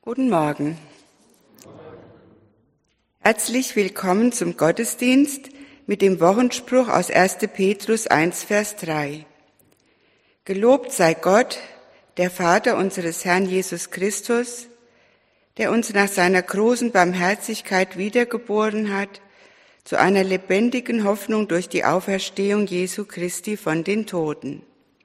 Guten Morgen. Herzlich willkommen zum Gottesdienst mit dem Wochenspruch aus 1. Petrus 1, Vers 3. Gelobt sei Gott, der Vater unseres Herrn Jesus Christus, der uns nach seiner großen Barmherzigkeit wiedergeboren hat, zu einer lebendigen Hoffnung durch die Auferstehung Jesu Christi von den Toten.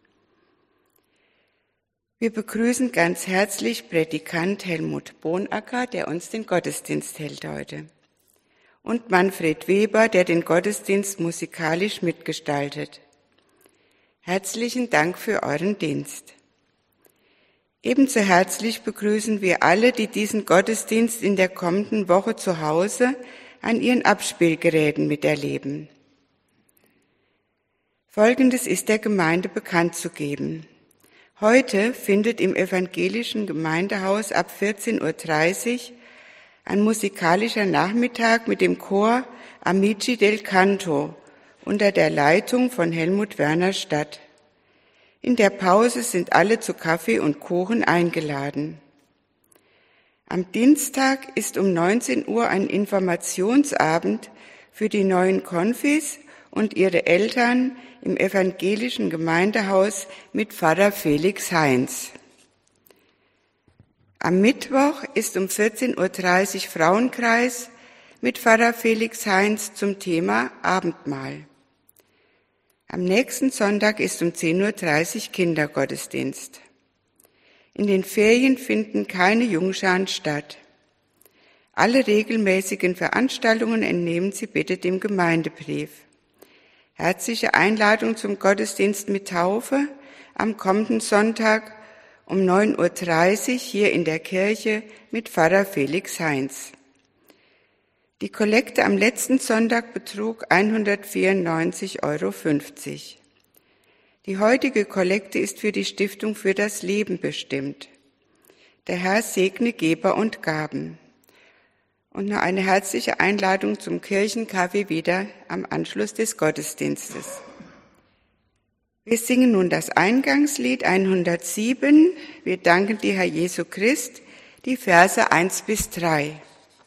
Wir begrüßen ganz herzlich Prädikant Helmut Bohnacker, der uns den Gottesdienst hält heute, und Manfred Weber, der den Gottesdienst musikalisch mitgestaltet. Herzlichen Dank für euren Dienst. Ebenso herzlich begrüßen wir alle, die diesen Gottesdienst in der kommenden Woche zu Hause an ihren Abspielgeräten miterleben. Folgendes ist der Gemeinde bekannt zu geben. Heute findet im evangelischen Gemeindehaus ab 14:30 Uhr ein musikalischer Nachmittag mit dem Chor Amici del Canto unter der Leitung von Helmut Werner statt. In der Pause sind alle zu Kaffee und Kuchen eingeladen. Am Dienstag ist um 19 Uhr ein Informationsabend für die neuen Konfis und ihre Eltern im evangelischen Gemeindehaus mit Pfarrer Felix Heinz. Am Mittwoch ist um 14:30 Uhr Frauenkreis mit Pfarrer Felix Heinz zum Thema Abendmahl. Am nächsten Sonntag ist um 10:30 Uhr Kindergottesdienst. In den Ferien finden keine Jungscharen statt. Alle regelmäßigen Veranstaltungen entnehmen Sie bitte dem Gemeindebrief. Herzliche Einladung zum Gottesdienst mit Taufe am kommenden Sonntag um 9:30 Uhr hier in der Kirche mit Pfarrer Felix Heinz. Die Kollekte am letzten Sonntag betrug 194,50 €. Die heutige Kollekte ist für die Stiftung für das Leben bestimmt. Der Herr segne Geber und Gaben. Und noch eine herzliche Einladung zum Kirchenkaffee wieder am Anschluss des Gottesdienstes. Wir singen nun das Eingangslied 107. Wir danken dir, Herr Jesu Christ, die Verse 1 bis 3.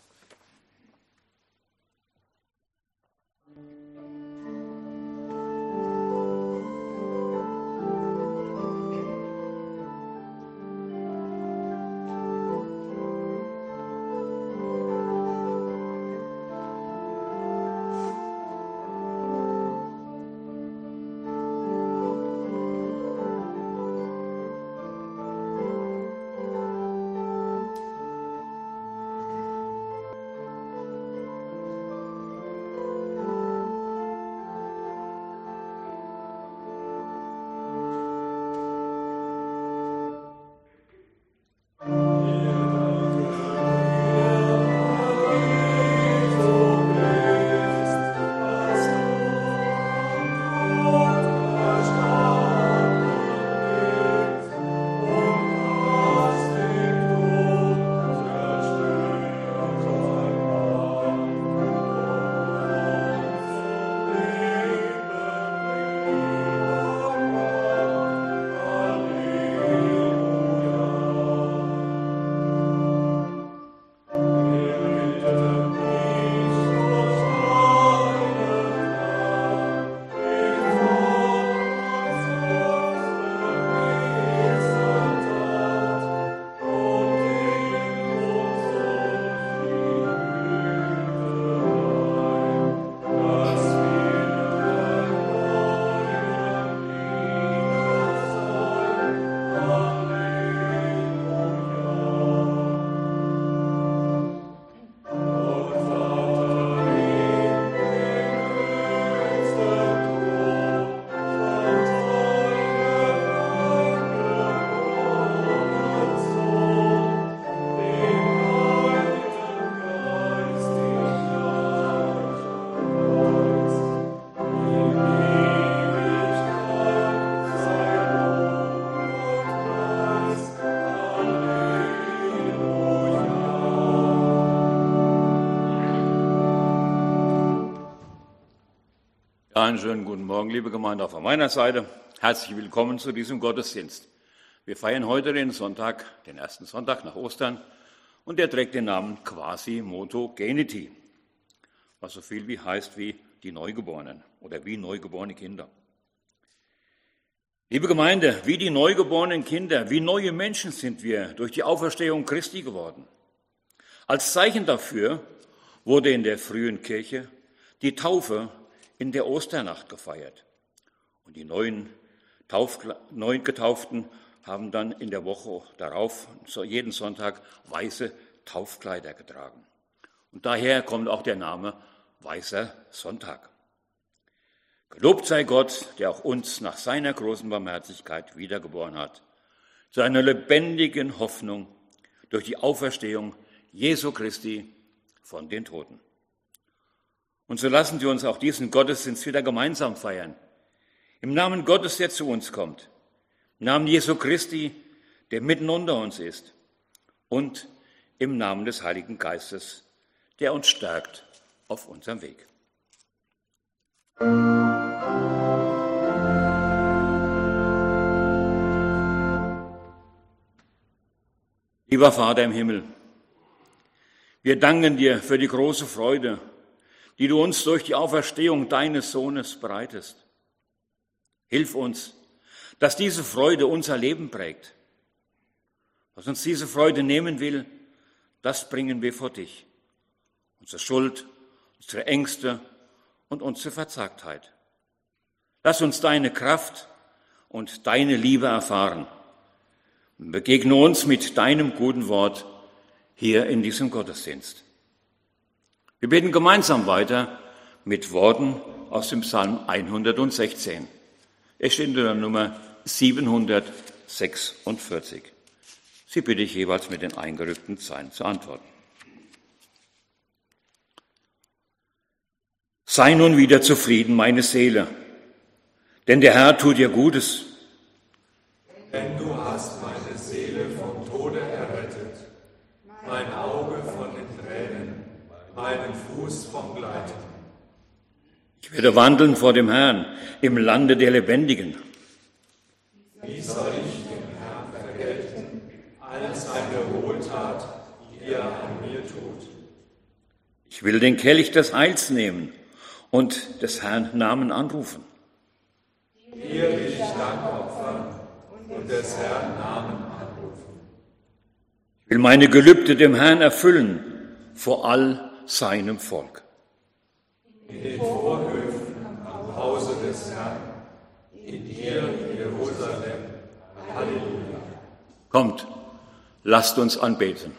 Einen schönen guten Morgen, liebe Gemeinde, auch von meiner Seite. Herzlich willkommen zu diesem Gottesdienst. Wir feiern heute den Sonntag, den ersten Sonntag nach Ostern. und der trägt den Namen Quasimotogeniti, was so viel wie heißt wie die Neugeborenen oder wie neugeborene Kinder. Liebe Gemeinde, wie die neugeborenen Kinder, wie neue Menschen sind wir durch die Auferstehung Christi geworden. Als Zeichen dafür wurde in der frühen Kirche die Taufe in der Osternacht gefeiert. Und die neuen Getauften haben dann in der Woche darauf jeden Sonntag weiße Taufkleider getragen. Und daher kommt auch der Name Weißer Sonntag. Gelobt sei Gott, der auch uns nach seiner großen Barmherzigkeit wiedergeboren hat, zu einer lebendigen Hoffnung durch die Auferstehung Jesu Christi von den Toten. Und so lassen Sie uns auch diesen Gottesdienst wieder gemeinsam feiern. Im Namen Gottes, der zu uns kommt, im Namen Jesu Christi, der mitten unter uns ist, und im Namen des Heiligen Geistes, der uns stärkt auf unserem Weg. Lieber Vater im Himmel, wir danken dir für die große Freude, die du uns durch die Auferstehung deines Sohnes bereitest. Hilf uns, dass diese Freude unser Leben prägt. Was uns diese Freude nehmen will, das bringen wir vor dich. Unsere Schuld, unsere Ängste und unsere Verzagtheit. Lass uns deine Kraft und deine Liebe erfahren. Begegne uns mit deinem guten Wort hier in diesem Gottesdienst. Wir beten gemeinsam weiter mit Worten aus dem Psalm 116. Er steht in der Nummer 746. Sie bitte ich jeweils mit den eingerückten Zeilen zu antworten. Sei nun wieder zufrieden, meine Seele, denn der Herr tut dir Gutes. Denn du hast meine Seele vom Tode errettet, mein Auge von den Tränen, meinen Fuß vom Gleiten. Ich werde wandeln vor dem Herrn im Lande der Lebendigen. Wie soll ich dem Herrn vergelten, all seine Wohltat, die er an mir tut? Ich will den Kelch des Heils nehmen und des Herrn Namen anrufen. Dir will ich Dank opfern und des Herrn Namen anrufen. Ich will meine Gelübde dem Herrn erfüllen vor all seinem Volk. In den Vorhöfen am Hause des Herrn, in dir, Jerusalem. Halleluja. Kommt, lasst uns anbeten.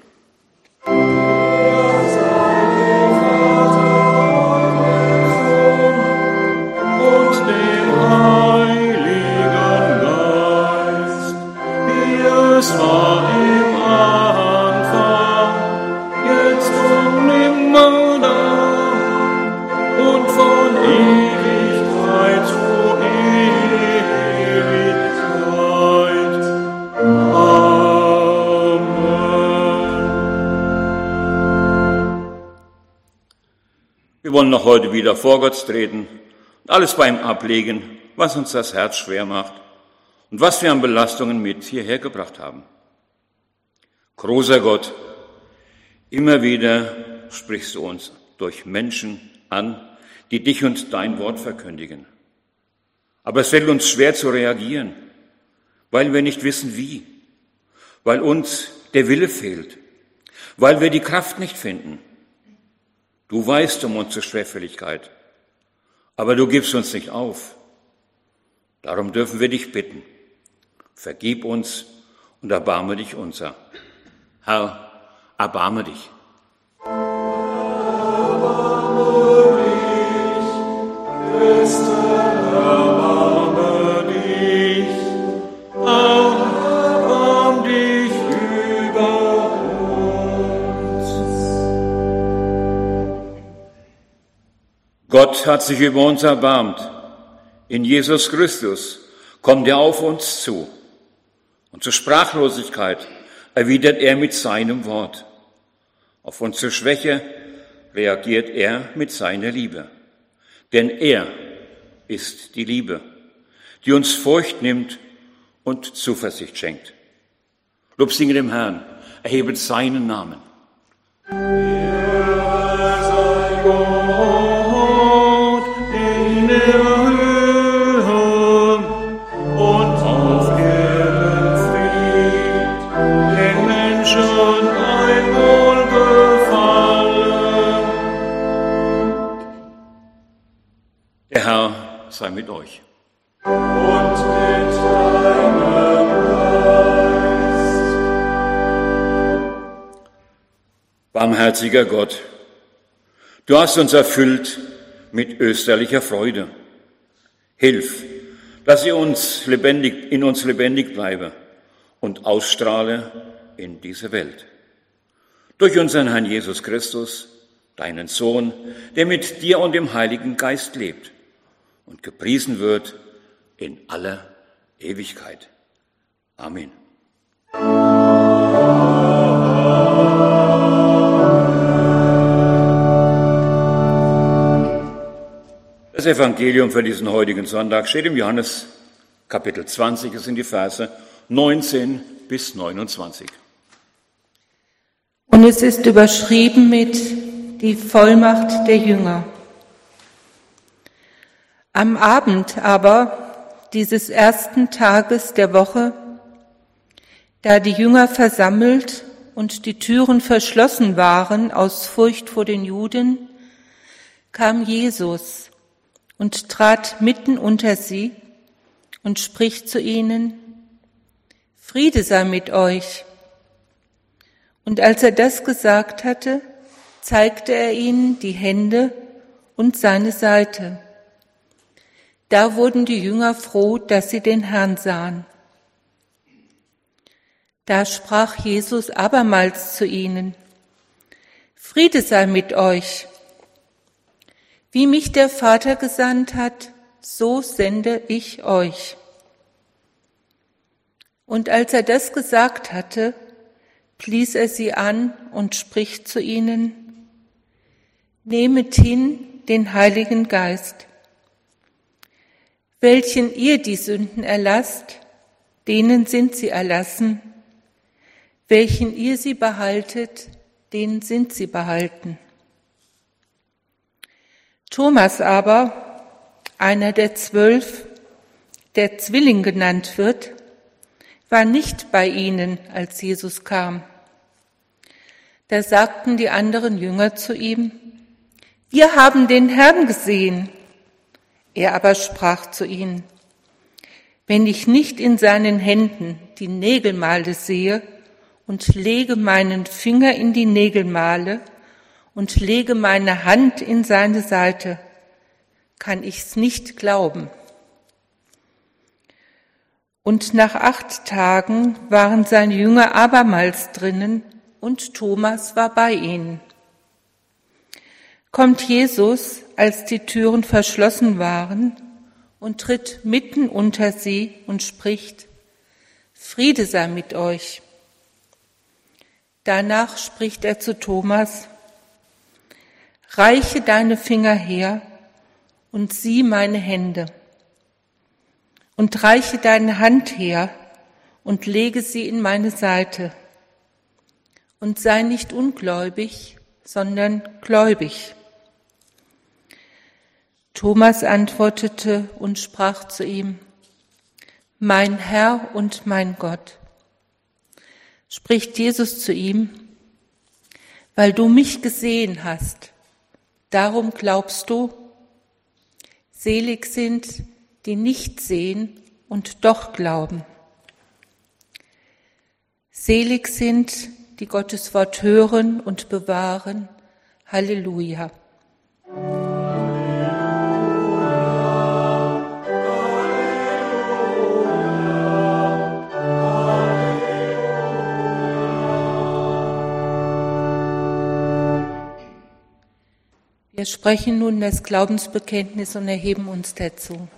Wir wollen noch heute wieder vor Gott treten und alles bei ihm ablegen, was uns das Herz schwer macht und was wir an Belastungen mit hierher gebracht haben. Großer Gott, immer wieder sprichst du uns durch Menschen an, die dich und dein Wort verkündigen. Aber es fällt uns schwer zu reagieren, weil wir nicht wissen wie, weil uns der Wille fehlt, weil wir die Kraft nicht finden. Du weißt um unsere Schwerfälligkeit, aber du gibst uns nicht auf. Darum dürfen wir dich bitten. Vergib uns und erbarme dich unser. Herr, erbarme dich. Erbarme dich, Christus, erbarme dich, erbarm dich über uns. Gott hat sich über uns erbarmt. In Jesus Christus kommt er auf uns zu. Und zur Sprachlosigkeit erwidert er mit seinem Wort. Auf unsere Schwäche reagiert er mit seiner Liebe. Denn er ist die Liebe, die uns Furcht nimmt und Zuversicht schenkt. Lob singe dem Herrn, erhebet seinen Namen. Sei mit euch. Und mit deinem Geist. Barmherziger Gott, du hast uns erfüllt mit österlicher Freude. Hilf, dass sie in uns lebendig bleibe und ausstrahle in diese Welt. Durch unseren Herrn Jesus Christus, deinen Sohn, der mit dir und dem Heiligen Geist lebt und gepriesen wird in aller Ewigkeit. Amen. Das Evangelium für diesen heutigen Sonntag steht im Johannes Kapitel 20, es sind die Verse 19 bis 29. Und es ist überschrieben mit die Vollmacht der Jünger. Am Abend aber dieses ersten Tages der Woche, da die Jünger versammelt und die Türen verschlossen waren aus Furcht vor den Juden, kam Jesus und trat mitten unter sie und spricht zu ihnen: Friede sei mit euch. Und als er das gesagt hatte, zeigte er ihnen die Hände und seine Seite. Da wurden die Jünger froh, dass sie den Herrn sahen. Da sprach Jesus abermals zu ihnen: Friede sei mit euch. Wie mich der Vater gesandt hat, so sende ich euch. Und als er das gesagt hatte, blies er sie an und spricht zu ihnen: Nehmet hin den Heiligen Geist. Welchen ihr die Sünden erlasst, denen sind sie erlassen. Welchen ihr sie behaltet, denen sind sie behalten. Thomas aber, einer der 12, der Zwilling genannt wird, war nicht bei ihnen, als Jesus kam. Da sagten die anderen Jünger zu ihm: Wir haben den Herrn gesehen. Er aber sprach zu ihnen: Wenn ich nicht in seinen Händen die Nägelmale sehe und lege meinen Finger in die Nägelmale und lege meine Hand in seine Seite, kann ich's nicht glauben. Und nach 8 Tagen waren seine Jünger abermals drinnen und Thomas war bei ihnen. Kommt Jesus, als die Türen verschlossen waren, und tritt mitten unter sie und spricht: Friede sei mit euch. Danach spricht er zu Thomas: Reiche deine Finger her und sieh meine Hände. Und reiche deine Hand her und lege sie in meine Seite. Und sei nicht ungläubig, sondern gläubig. Thomas antwortete und sprach zu ihm: Mein Herr und mein Gott. Spricht Jesus zu ihm: Weil du mich gesehen hast, darum glaubst du? Selig sind, die nicht sehen und doch glauben. Selig sind, die Gottes Wort hören und bewahren. Halleluja. Wir sprechen nun das Glaubensbekenntnis und erheben uns dazu.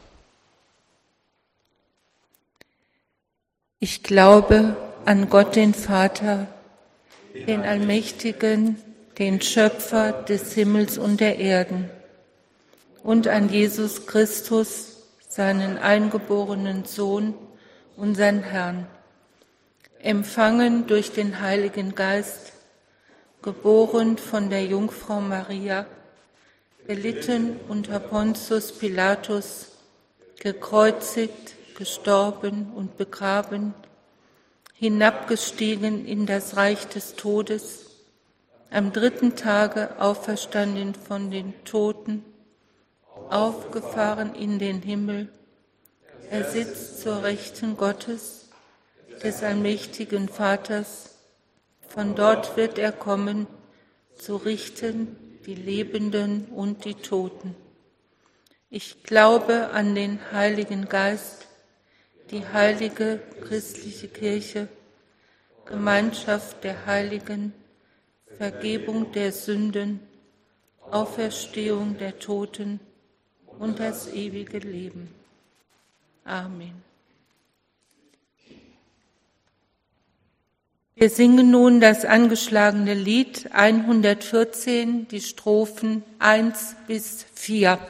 Ich glaube an Gott, den Vater, den Allmächtigen, den Schöpfer des Himmels und der Erden, und an Jesus Christus, seinen eingeborenen Sohn, unseren Herrn, empfangen durch den Heiligen Geist, geboren von der Jungfrau Maria, gelitten unter Pontius Pilatus, gekreuzigt, gestorben und begraben, hinabgestiegen in das Reich des Todes, am 3. Tage auferstanden von den Toten, aufgefahren in den Himmel. Er sitzt zur Rechten Gottes, des allmächtigen Vaters. Von dort wird er kommen, zu richten die Lebenden und die Toten. Ich glaube an den Heiligen Geist, die heilige christliche Kirche, Gemeinschaft der Heiligen, Vergebung der Sünden, Auferstehung der Toten und das ewige Leben. Amen. Wir singen nun das angeschlagene Lied 114, die Strophen 1 bis 4.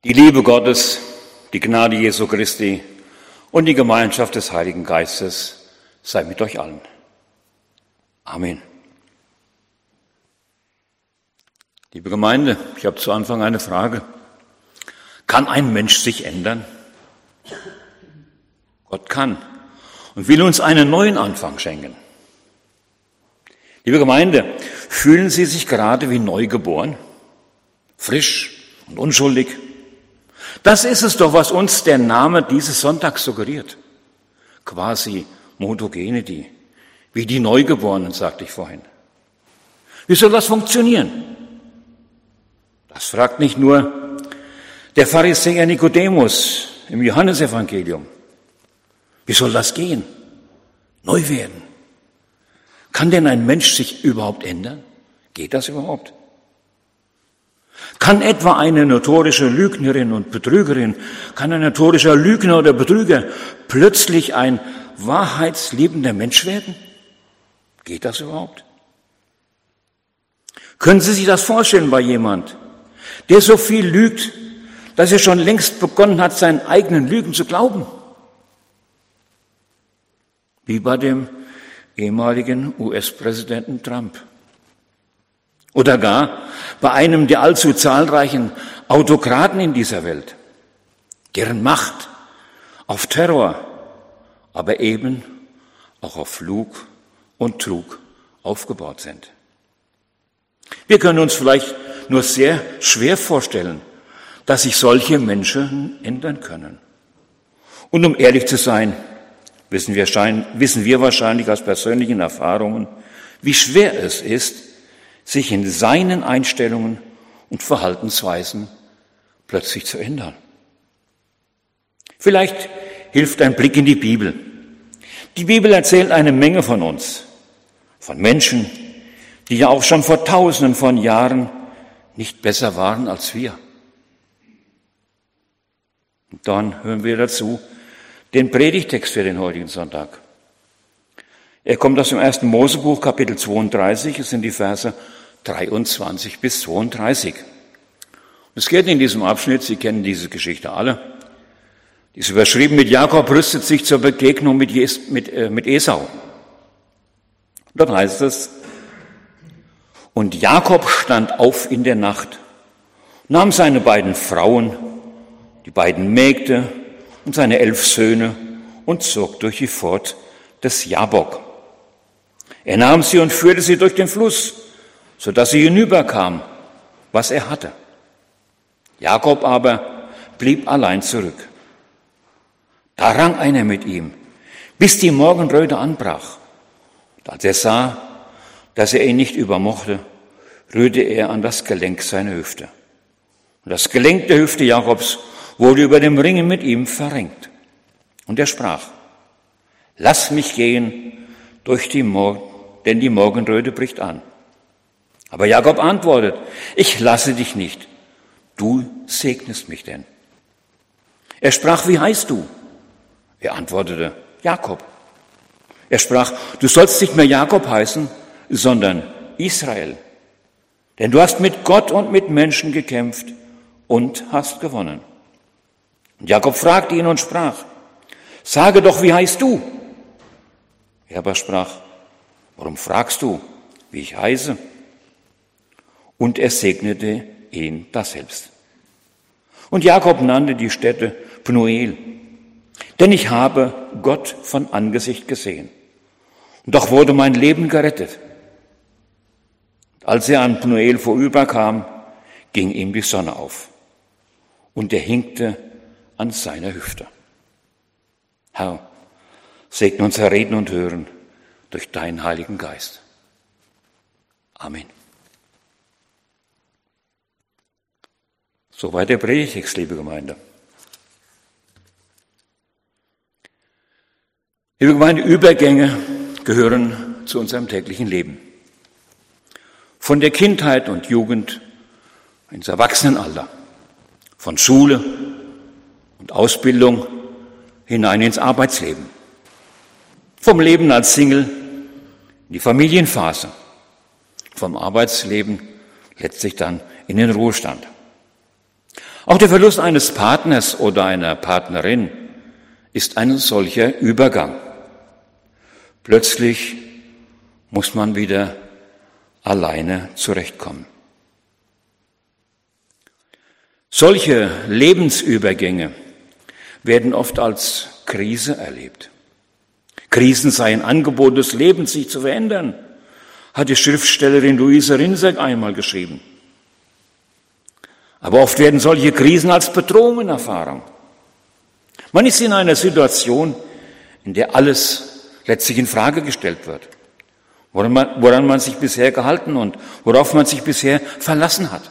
Die Liebe Gottes, die Gnade Jesu Christi und die Gemeinschaft des Heiligen Geistes sei mit euch allen. Amen. Liebe Gemeinde, ich habe zu Anfang eine Frage. Kann ein Mensch sich ändern? Gott kann und will uns einen neuen Anfang schenken. Liebe Gemeinde, fühlen Sie sich gerade wie neu geboren? Frisch und unschuldig? Das ist es doch, was uns der Name dieses Sonntags suggeriert. Quasi Motogenity, wie die Neugeborenen, sagte ich vorhin. Wie soll das funktionieren? Das fragt nicht nur der Pharisäer Nikodemus im Johannesevangelium. Wie soll das gehen? Neu werden. Kann denn ein Mensch sich überhaupt ändern? Geht das überhaupt? Kann etwa eine notorische Lügnerin und Betrügerin, kann ein notorischer Lügner oder Betrüger plötzlich ein wahrheitsliebender Mensch werden? Geht das überhaupt? Können Sie sich das vorstellen bei jemand, der so viel lügt, dass er schon längst begonnen hat, seinen eigenen Lügen zu glauben? Wie bei dem ehemaligen US-Präsidenten Trump. Oder gar bei einem der allzu zahlreichen Autokraten in dieser Welt, deren Macht auf Terror, aber eben auch auf Lug und Trug aufgebaut sind. Wir können uns vielleicht nur sehr schwer vorstellen, dass sich solche Menschen ändern können. Und um ehrlich zu sein, wissen wir wahrscheinlich aus persönlichen Erfahrungen, wie schwer es ist, sich in seinen Einstellungen und Verhaltensweisen plötzlich zu ändern. Vielleicht hilft ein Blick in die Bibel. Die Bibel erzählt eine Menge von uns, von Menschen, die ja auch schon vor Tausenden von Jahren nicht besser waren als wir. Und dann hören wir dazu den Predigtext für den heutigen Sonntag. Er kommt aus dem 1. Mosebuch, Kapitel 32, es sind die Verse 23 bis 32. Und es geht in diesem Abschnitt, Sie kennen diese Geschichte alle, die ist überschrieben mit Jakob rüstet sich zur Begegnung mit Esau. Dort heißt es, und Jakob stand auf in der Nacht, nahm seine beiden Frauen, die beiden Mägde und seine 11 Söhne und zog durch die Furt des Jabok. Er nahm sie und führte sie durch den Fluss, sodass sie hinüberkam, was er hatte. Jakob aber blieb allein zurück. Da rang einer mit ihm, bis die Morgenröte anbrach. Und als er sah, dass er ihn nicht übermochte, rührte er an das Gelenk seiner Hüfte. Und das Gelenk der Hüfte Jakobs wurde über dem Ringen mit ihm verrenkt. Und er sprach, lass mich gehen, denn die Morgenröte bricht an. Aber Jakob antwortet, ich lasse dich nicht, du segnest mich denn. Er sprach, wie heißt du? Er antwortete, Jakob. Er sprach, du sollst nicht mehr Jakob heißen, sondern Israel. Denn du hast mit Gott und mit Menschen gekämpft und hast gewonnen. Und Jakob fragte ihn und sprach, sage doch, wie heißt du? Er aber sprach, warum fragst du, wie ich heiße? Und er segnete ihn daselbst. Und Jakob nannte die Stätte Pnuel, denn ich habe Gott von Angesicht gesehen. Und doch wurde mein Leben gerettet. Als er an Pnuel vorüberkam, ging ihm die Sonne auf und er hinkte an seiner Hüfte. Herr, segne unser Reden und Hören durch deinen Heiligen Geist. Amen. Soweit der Predigtext, liebe Gemeinde. Liebe Gemeinde, Übergänge gehören zu unserem täglichen Leben. Von der Kindheit und Jugend ins Erwachsenenalter, von Schule und Ausbildung hinein ins Arbeitsleben, vom Leben als Single in die Familienphase, vom Arbeitsleben letztlich dann in den Ruhestand. Auch der Verlust eines Partners oder einer Partnerin ist ein solcher Übergang. Plötzlich muss man wieder alleine zurechtkommen. Solche Lebensübergänge werden oft als Krise erlebt. Krisen seien Angebot des Lebens, sich zu verändern, hat die Schriftstellerin Luise Rinseck einmal geschrieben. Aber oft werden solche Krisen als Bedrohungen erfahren. Man ist in einer Situation, in der alles letztlich in Frage gestellt wird, woran man sich bisher gehalten und worauf man sich bisher verlassen hat.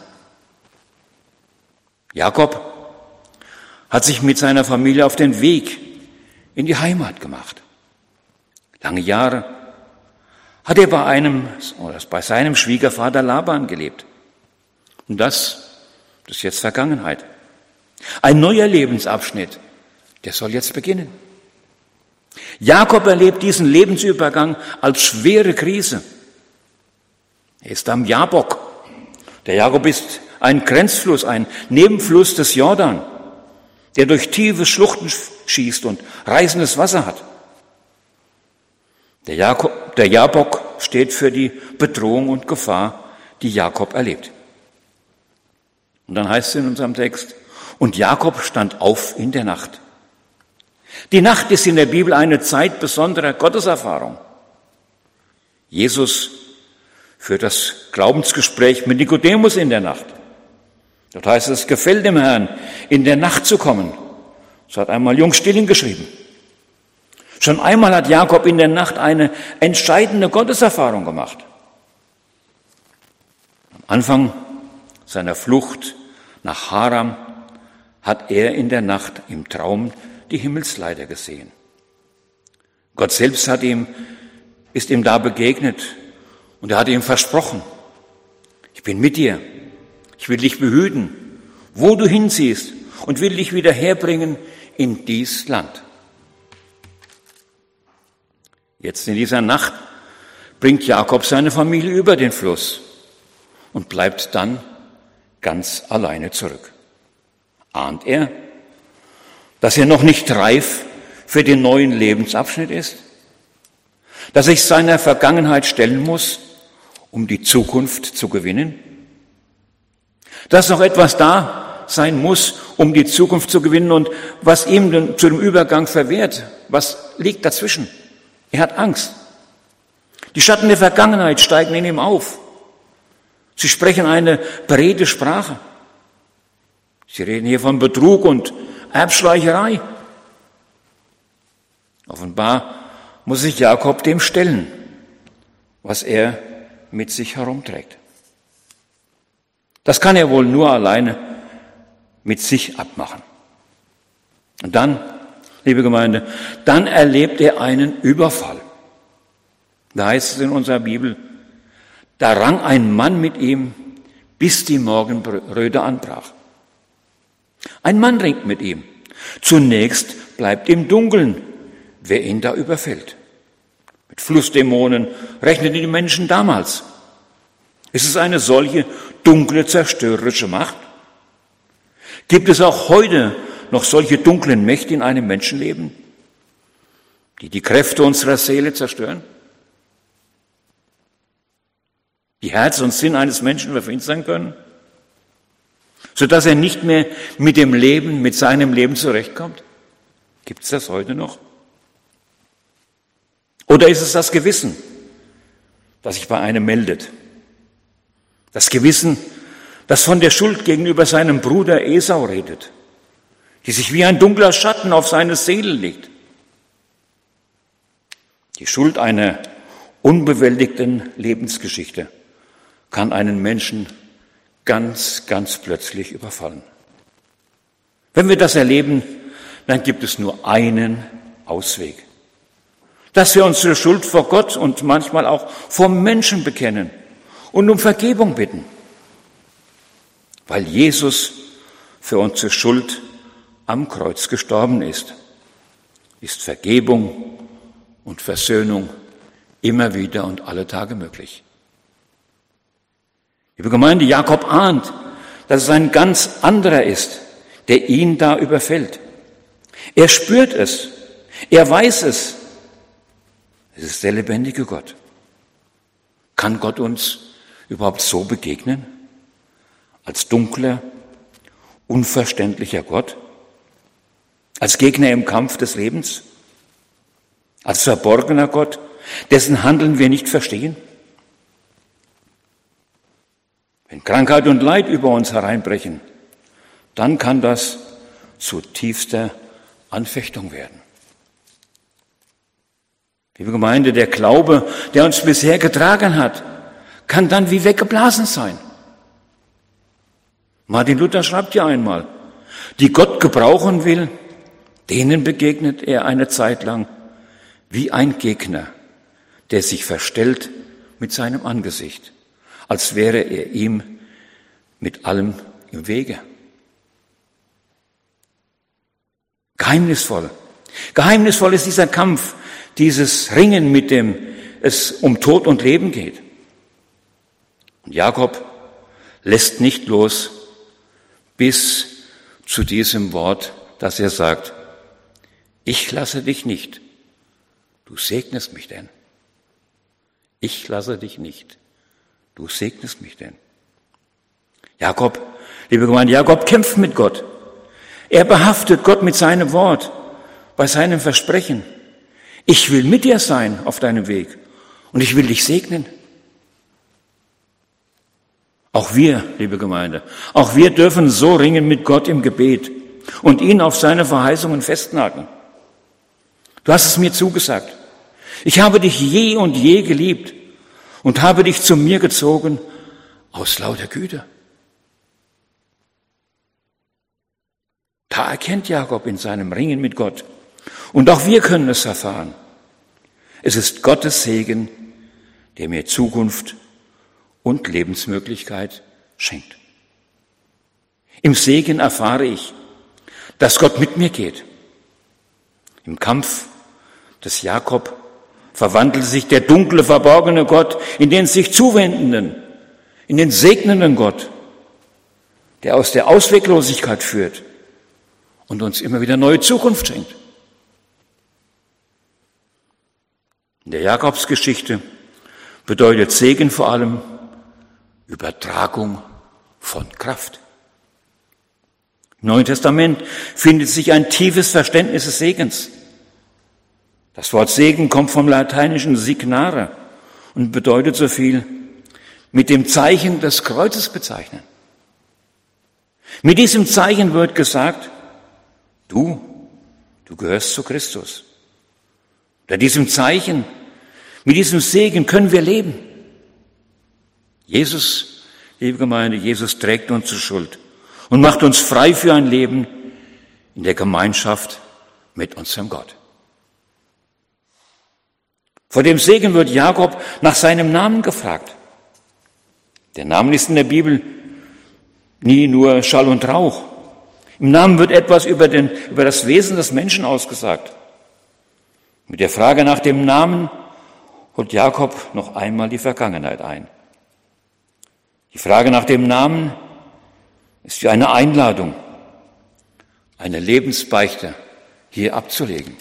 Jakob hat sich mit seiner Familie auf den Weg in die Heimat gemacht. Lange Jahre hat er bei seinem Schwiegervater Laban gelebt. Und das ist jetzt Vergangenheit. Ein neuer Lebensabschnitt, der soll jetzt beginnen. Jakob erlebt diesen Lebensübergang als schwere Krise. Er ist am Jabok. Der Jakob ist ein Grenzfluss, ein Nebenfluss des Jordan, der durch tiefe Schluchten schießt und reißendes Wasser hat. Der Jabok steht für die Bedrohung und Gefahr, die Jakob erlebt. Und dann heißt es in unserem Text, und Jakob stand auf in der Nacht. Die Nacht ist in der Bibel eine Zeit besonderer Gotteserfahrung. Jesus führt das Glaubensgespräch mit Nikodemus in der Nacht. Dort heißt es, gefällt dem Herrn, in der Nacht zu kommen. So hat einmal Jung Stilling geschrieben. Schon einmal hat Jakob in der Nacht eine entscheidende Gotteserfahrung gemacht. Am Anfang seiner Flucht nach Haran hat er in der Nacht im Traum die Himmelsleiter gesehen. Gott selbst ist ihm da begegnet und er hat ihm versprochen, ich bin mit dir, ich will dich behüten, wo du hinziehst und will dich wieder herbringen in dies Land. Jetzt in dieser Nacht bringt Jakob seine Familie über den Fluss und bleibt dann ganz alleine zurück. Ahnt er, dass er noch nicht reif für den neuen Lebensabschnitt ist? Dass er sich seiner Vergangenheit stellen muss, um die Zukunft zu gewinnen? Dass noch etwas da sein muss, um die Zukunft zu gewinnen und was ihm zu dem Übergang verwehrt? Was liegt dazwischen? Er hat Angst. Die Schatten der Vergangenheit steigen in ihm auf. Sie sprechen eine beredte Sprache. Sie reden hier von Betrug und Erbschleicherei. Offenbar muss sich Jakob dem stellen, was er mit sich herumträgt. Das kann er wohl nur alleine mit sich abmachen. Und dann, liebe Gemeinde, dann erlebt er einen Überfall. Da heißt es in unserer Bibel, da rang ein Mann mit ihm, bis die Morgenröte anbrach. Ein Mann ringt mit ihm. Zunächst bleibt im Dunkeln, wer ihn da überfällt. Mit Flussdämonen rechneten die Menschen damals. Ist es eine solche dunkle, zerstörerische Macht? Gibt es auch heute noch solche dunklen Mächte in einem Menschenleben, die die Kräfte unserer Seele zerstören? Die Herz und Sinn eines Menschen verfinstern können, sodass er nicht mehr mit dem Leben, mit seinem Leben zurechtkommt? Gibt es das heute noch? Oder ist es das Gewissen, das sich bei einem meldet? Das Gewissen, das von der Schuld gegenüber seinem Bruder Esau redet, die sich wie ein dunkler Schatten auf seine Seele legt. Die Schuld einer unbewältigten Lebensgeschichte kann einen Menschen ganz, ganz plötzlich überfallen. Wenn wir das erleben, dann gibt es nur einen Ausweg. Dass wir unsere Schuld vor Gott und manchmal auch vor Menschen bekennen und um Vergebung bitten. Weil Jesus für unsere Schuld am Kreuz gestorben ist Vergebung und Versöhnung immer wieder und alle Tage möglich. Liebe Gemeinde, Jakob ahnt, dass es ein ganz anderer ist, der ihn da überfällt. Er spürt es, er weiß es. Es ist der lebendige Gott. Kann Gott uns überhaupt so begegnen? Als dunkler, unverständlicher Gott? Als Gegner im Kampf des Lebens? Als verborgener Gott, dessen Handeln wir nicht verstehen? Wenn Krankheit und Leid über uns hereinbrechen, dann kann das zu tiefster Anfechtung werden. Liebe Gemeinde, der Glaube, der uns bisher getragen hat, kann dann wie weggeblasen sein. Martin Luther schreibt ja einmal, die Gott gebrauchen will, denen begegnet er eine Zeit lang wie ein Gegner, der sich verstellt mit seinem Angesicht, als wäre er ihm mit allem im Wege. Geheimnisvoll. Geheimnisvoll ist dieser Kampf, dieses Ringen, mit dem es um Tod und Leben geht. Und Jakob lässt nicht los bis zu diesem Wort, dass er sagt, ich lasse dich nicht, du segnest mich denn. Ich lasse dich nicht, du segnest mich denn. Jakob, liebe Gemeinde, Jakob kämpft mit Gott. Er behaftet Gott mit seinem Wort, bei seinem Versprechen. Ich will mit dir sein auf deinem Weg und ich will dich segnen. Auch wir, liebe Gemeinde, auch wir dürfen so ringen mit Gott im Gebet und ihn auf seine Verheißungen festnageln. Du hast es mir zugesagt. Ich habe dich je und je geliebt und habe dich zu mir gezogen aus lauter Güte. Da erkennt Jakob in seinem Ringen mit Gott. Und auch wir können es erfahren. Es ist Gottes Segen, der mir Zukunft und Lebensmöglichkeit schenkt. Im Segen erfahre ich, dass Gott mit mir geht. Im Kampf des Jakob verwandelt sich der dunkle, verborgene Gott in den sich zuwendenden, in den segnenden Gott, der aus der Ausweglosigkeit führt und uns immer wieder neue Zukunft schenkt. In der Jakobsgeschichte bedeutet Segen vor allem Übertragung von Kraft. Im Neuen Testament findet sich ein tiefes Verständnis des Segens. Das Wort Segen kommt vom lateinischen signare und bedeutet so viel, mit dem Zeichen des Kreuzes bezeichnen. Mit diesem Zeichen wird gesagt, du gehörst zu Christus. Unter diesem Zeichen, mit diesem Segen können wir leben. Jesus, liebe Gemeinde, Jesus trägt unsere Schuld und macht uns frei für ein Leben in der Gemeinschaft mit unserem Gott. Vor dem Segen wird Jakob nach seinem Namen gefragt. Der Name ist in der Bibel nie nur Schall und Rauch. Im Namen wird etwas über das Wesen des Menschen ausgesagt. Mit der Frage nach dem Namen holt Jakob noch einmal die Vergangenheit ein. Die Frage nach dem Namen ist wie eine Einladung, eine Lebensbeichte hier abzulegen.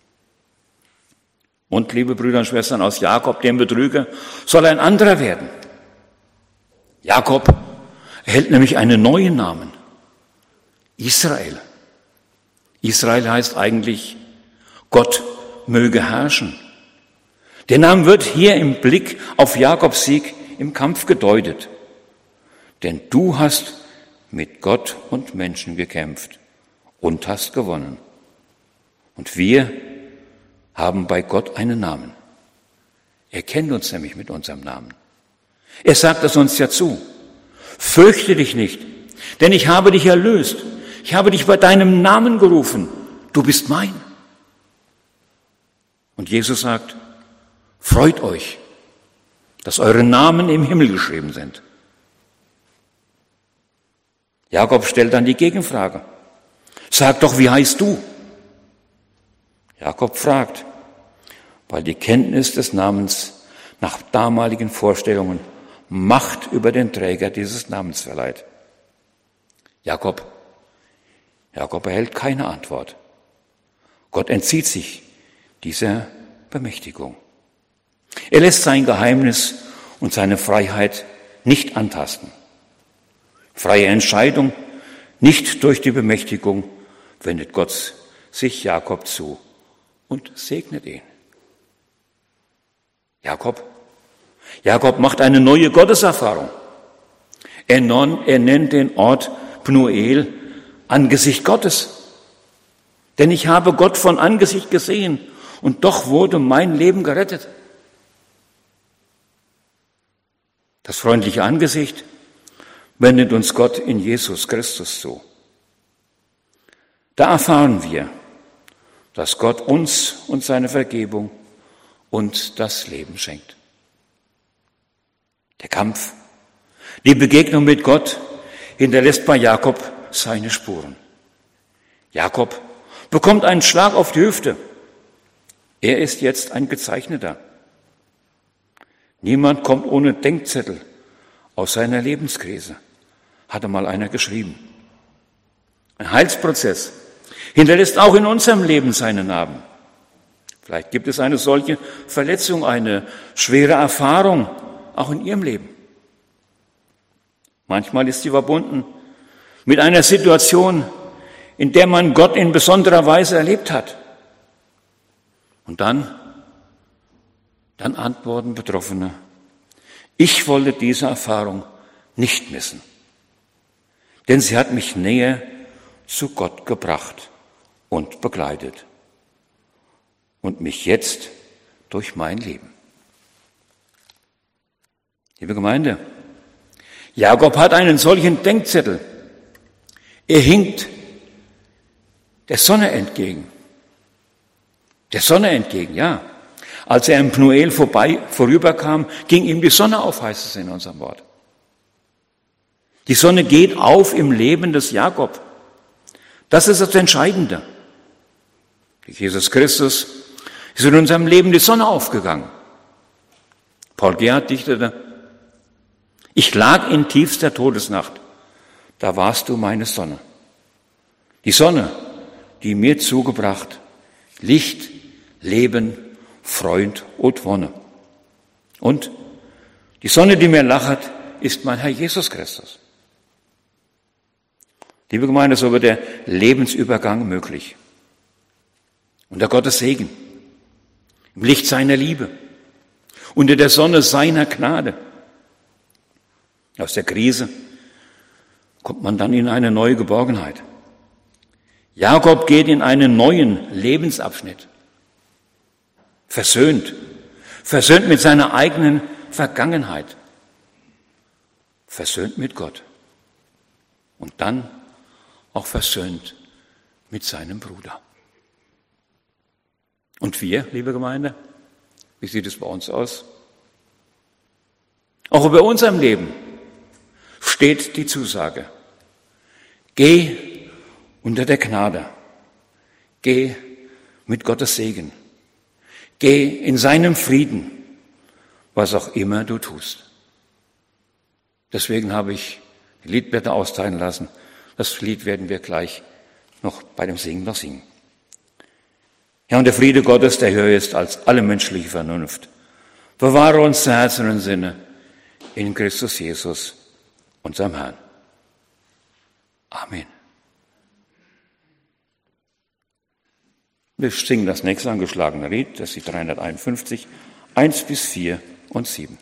Und, liebe Brüder und Schwestern, aus Jakob, dem Betrüger, soll ein anderer werden. Jakob erhält nämlich einen neuen Namen. Israel. Israel heißt eigentlich, Gott möge herrschen. Der Name wird hier im Blick auf Jakobs Sieg im Kampf gedeutet. Denn du hast mit Gott und Menschen gekämpft und hast gewonnen. Und wir haben bei Gott einen Namen. Er kennt uns nämlich mit unserem Namen. Er sagt es uns ja zu. Fürchte dich nicht, denn ich habe dich erlöst. Ich habe dich bei deinem Namen gerufen. Du bist mein. Und Jesus sagt, freut euch, dass eure Namen im Himmel geschrieben sind. Jakob stellt dann die Gegenfrage. Sag doch, wie heißt du? Jakob fragt, weil die Kenntnis des Namens nach damaligen Vorstellungen Macht über den Träger dieses Namens verleiht. Jakob, Jakob erhält keine Antwort. Gott entzieht sich dieser Bemächtigung. Er lässt sein Geheimnis und seine Freiheit nicht antasten. Freie Entscheidung, nicht durch die Bemächtigung, wendet Gott sich Jakob zu und segnet ihn. Jakob macht eine neue Gotteserfahrung. Er nennt den Ort Pnuel Angesicht Gottes. Denn ich habe Gott von Angesicht gesehen und doch wurde mein Leben gerettet. Das freundliche Angesicht wendet uns Gott in Jesus Christus zu. Da erfahren wir, dass Gott uns und seine Vergebung und das Leben schenkt. Der Kampf, die Begegnung mit Gott hinterlässt bei Jakob seine Spuren. Jakob bekommt einen Schlag auf die Hüfte. Er ist jetzt ein Gezeichneter. Niemand kommt ohne Denkzettel aus seiner Lebenskrise, hatte mal einer geschrieben. Ein Heilsprozess hinterlässt auch in unserem Leben seine Narben. Vielleicht gibt es eine solche Verletzung, eine schwere Erfahrung, auch in Ihrem Leben. Manchmal ist sie verbunden mit einer Situation, in der man Gott in besonderer Weise erlebt hat. Und dann antworten Betroffene: Ich wollte diese Erfahrung nicht missen, denn sie hat mich näher zu Gott gebracht und begleitet und mich jetzt durch mein Leben. Liebe Gemeinde, Jakob hat einen solchen Denkzettel. Er hinkt der Sonne entgegen. Der Sonne entgegen, ja. Als er im Pnuel vorüberkam, ging ihm die Sonne auf, heißt es in unserem Wort. Die Sonne geht auf im Leben des Jakob. Das ist das Entscheidende. Durch Jesus Christus ist in unserem Leben die Sonne aufgegangen. Paul Gerhardt dichtete: Ich lag in tiefster Todesnacht, da warst du meine Sonne. Die Sonne, die mir zugebracht Licht, Leben, Freund und Wonne. Und die Sonne, die mir lachet, ist mein Herr Jesus Christus. Liebe Gemeinde, so wird der Lebensübergang möglich. Unter Gottes Segen, im Licht seiner Liebe, unter der Sonne seiner Gnade. Aus der Krise kommt man dann in eine neue Geborgenheit. Jakob geht in einen neuen Lebensabschnitt. Versöhnt mit seiner eigenen Vergangenheit, versöhnt mit Gott und dann auch versöhnt mit seinem Bruder. Und wir, liebe Gemeinde, wie sieht es bei uns aus? Auch über unserem Leben steht die Zusage: Geh unter der Gnade, geh mit Gottes Segen, geh in seinem Frieden, was auch immer du tust. Deswegen habe ich die Liedblätter austeilen lassen. Das Lied werden wir gleich noch bei dem Singen noch singen. Ja, und der Friede Gottes, der höher ist als alle menschliche Vernunft, bewahre uns zu Herzen und Sinne in Christus Jesus, unserem Herrn. Amen. Wir singen das nächste angeschlagene Lied, das ist die 351, 1 bis 4 und 7.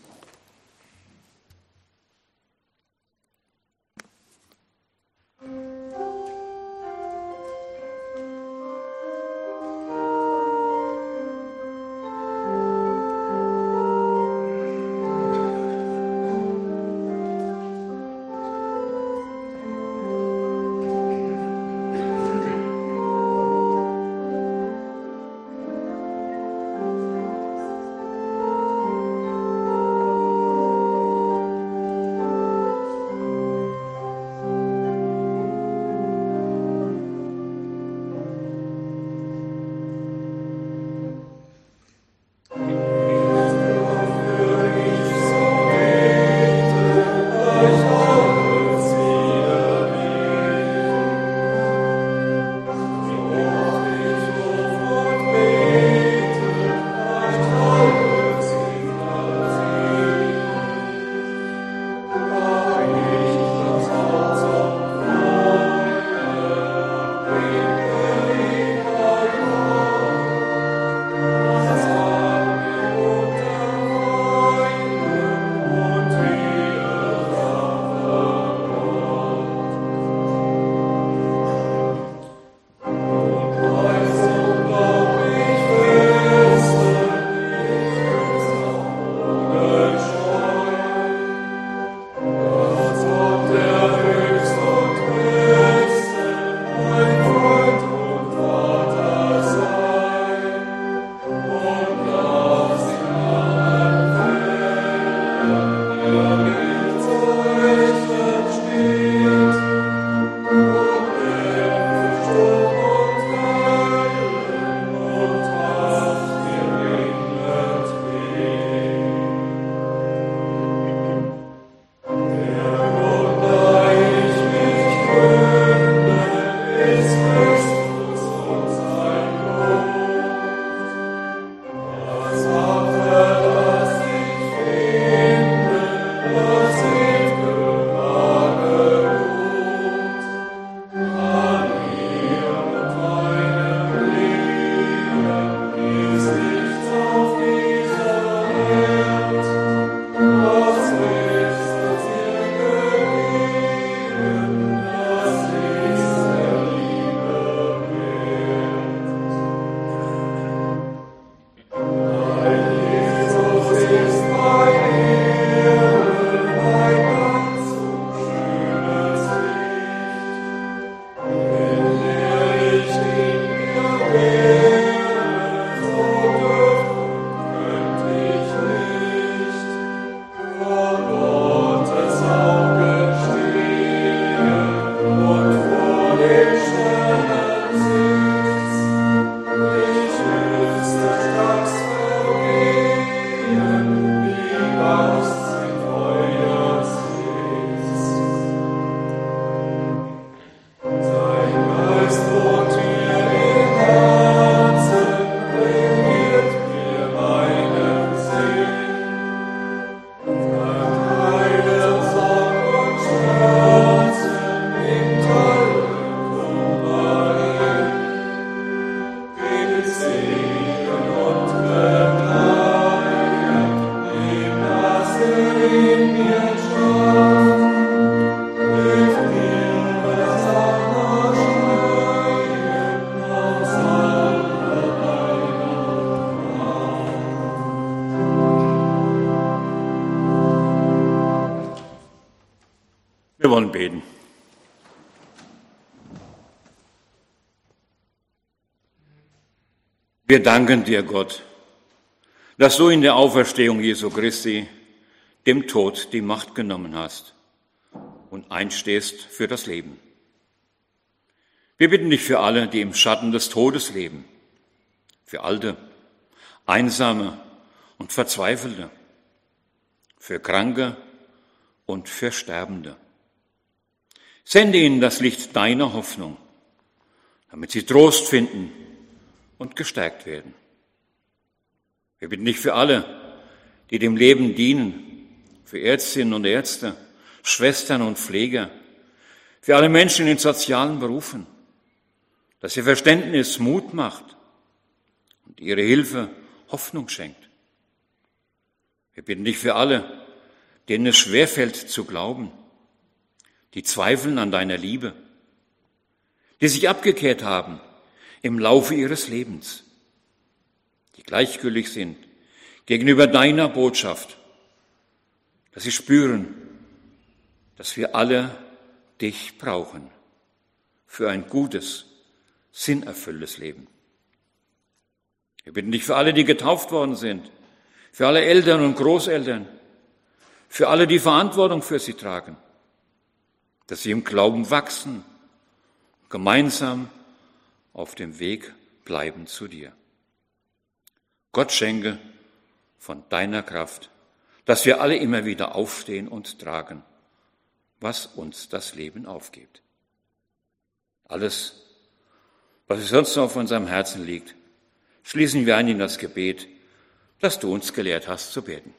beten. Wir danken dir, Gott, dass du in der Auferstehung Jesu Christi dem Tod die Macht genommen hast und einstehst für das Leben. Wir bitten dich für alle, die im Schatten des Todes leben, für Alte, Einsame und Verzweifelte, für Kranke und für Sterbende. Sende ihnen das Licht deiner Hoffnung, damit sie Trost finden und gestärkt werden. Wir bitten dich für alle, die dem Leben dienen, für Ärztinnen und Ärzte, Schwestern und Pfleger, für alle Menschen in den sozialen Berufen, dass ihr Verständnis Mut macht und ihre Hilfe Hoffnung schenkt. Wir bitten dich für alle, denen es schwerfällt zu glauben, die zweifeln an deiner Liebe, die sich abgekehrt haben im Laufe ihres Lebens, die gleichgültig sind gegenüber deiner Botschaft, dass sie spüren, dass wir alle dich brauchen für ein gutes, sinnerfülltes Leben. Wir bitten dich für alle, die getauft worden sind, für alle Eltern und Großeltern, für alle, die Verantwortung für sie tragen, dass sie im Glauben wachsen, gemeinsam auf dem Weg bleiben zu dir. Gott schenke von deiner Kraft, dass wir alle immer wieder aufstehen und tragen, was uns das Leben aufgibt. Alles, was sonst noch auf unserem Herzen liegt, schließen wir ein in das Gebet, das du uns gelehrt hast zu beten.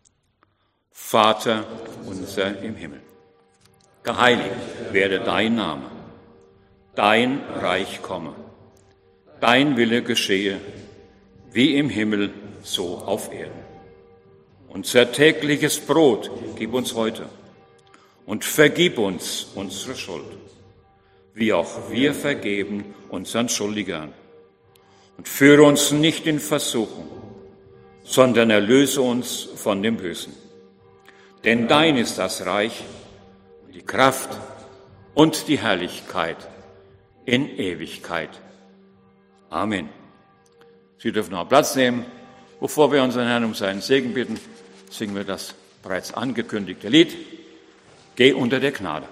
Vater unser im Himmel, geheiligt werde dein Name, dein Reich komme, dein Wille geschehe, wie im Himmel, so auf Erden. Unser tägliches Brot gib uns heute und vergib uns unsere Schuld, wie auch wir vergeben unseren Schuldigern. Und führe uns nicht in Versuchung, sondern erlöse uns von dem Bösen. Denn dein ist das Reich, die Kraft und die Herrlichkeit in Ewigkeit. Amen. Sie dürfen noch Platz nehmen. Bevor wir unseren Herrn um seinen Segen bitten, singen wir das bereits angekündigte Lied, Geh unter der Gnade.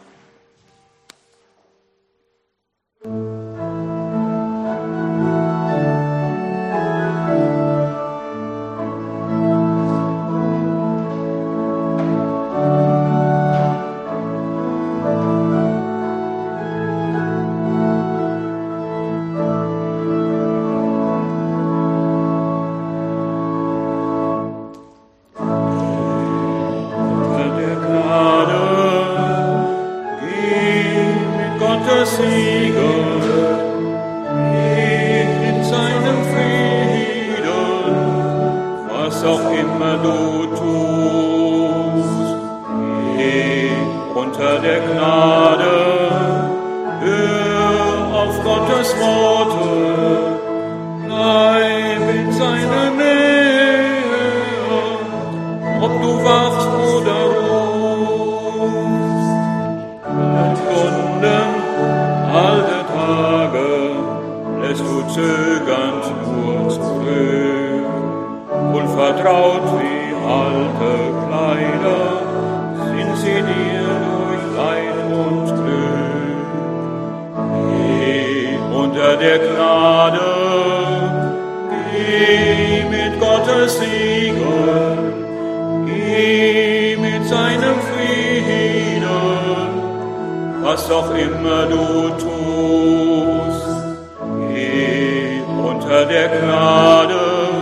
Was auch immer du tust, geh unter der Gnade,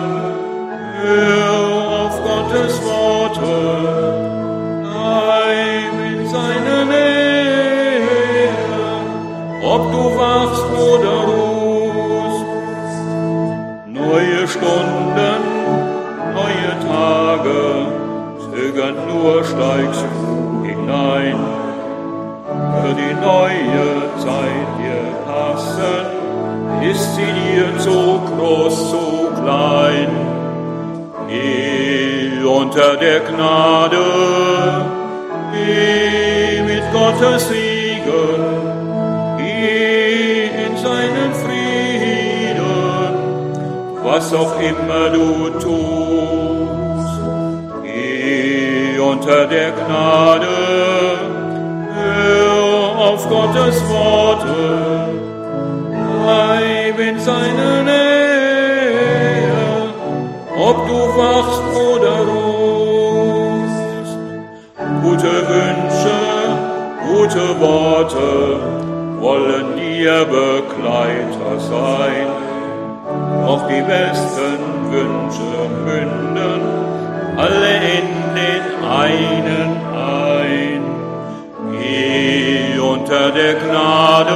hör auf Gottes Worte, bleib in seiner Nähe, ob du wachst oder ruhst. Neue Stunden, neue Tage, zögernd nur steigst du hinein. Für die neue Zeit dir passen, ist sie dir zu groß, zu klein. Geh unter der Gnade, geh mit Gottes Segen. geh in seinen Frieden, was auch immer du tust. Geh unter der Gnade, hör auf Gottes Worte, bleib in seiner Nähe, ob du wachst oder ruhst. Gute Wünsche, gute Worte wollen dir Begleiter sein. Auch die besten Wünsche münden alle in den einen ein. Geh unter der Gnade,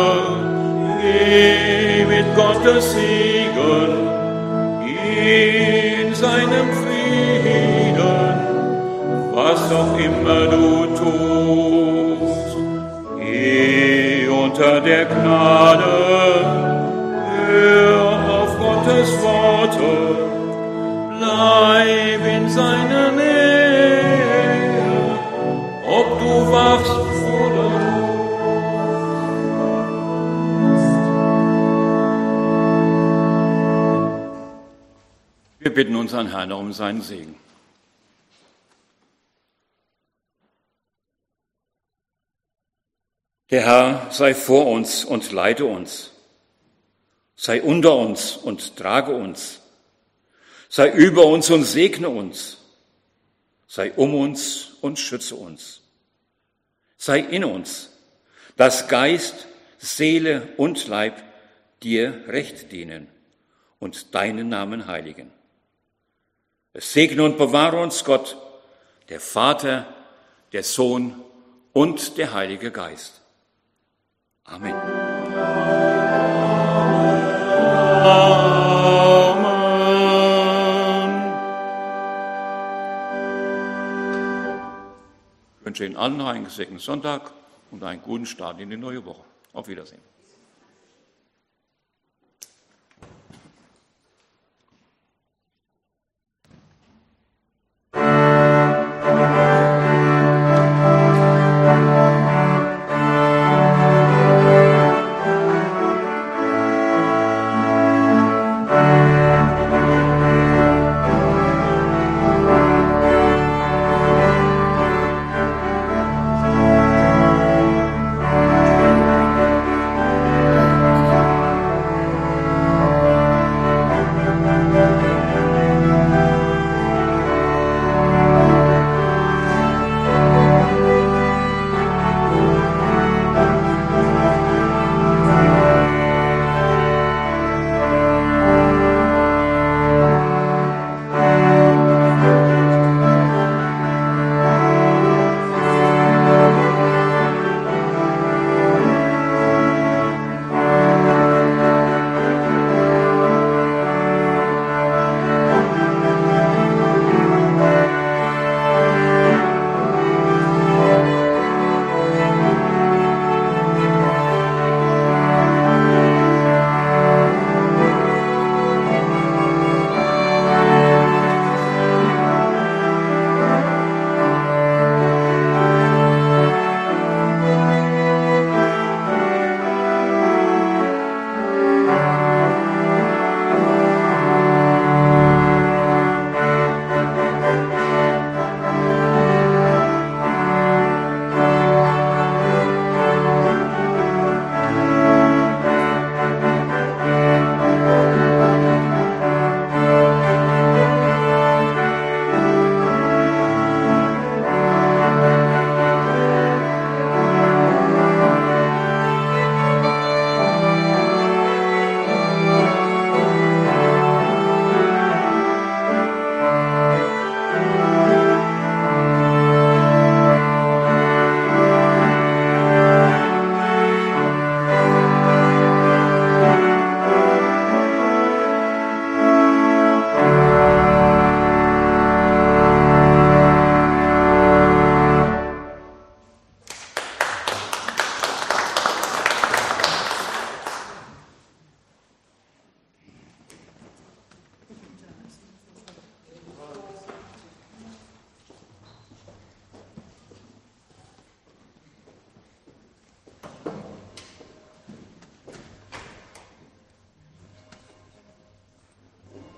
geh mit Gottes Segen, geh in seinem Frieden, was auch immer du tust. Geh unter der Gnade, hör auf Gottes Worte, bleib in seiner Nähe, ob du wachst oder ruhst. Wir bitten unseren Herrn um seinen Segen. Der Herr sei vor uns und leite uns, sei unter uns und trage uns, sei über uns und segne uns, sei um uns und schütze uns, sei in uns, dass Geist, Seele und Leib dir recht dienen und deinen Namen heiligen. Es segne und bewahre uns Gott, der Vater, der Sohn und der Heilige Geist. Amen. Ich wünsche Ihnen allen einen gesegneten Sonntag und einen guten Start in die neue Woche. Auf Wiedersehen.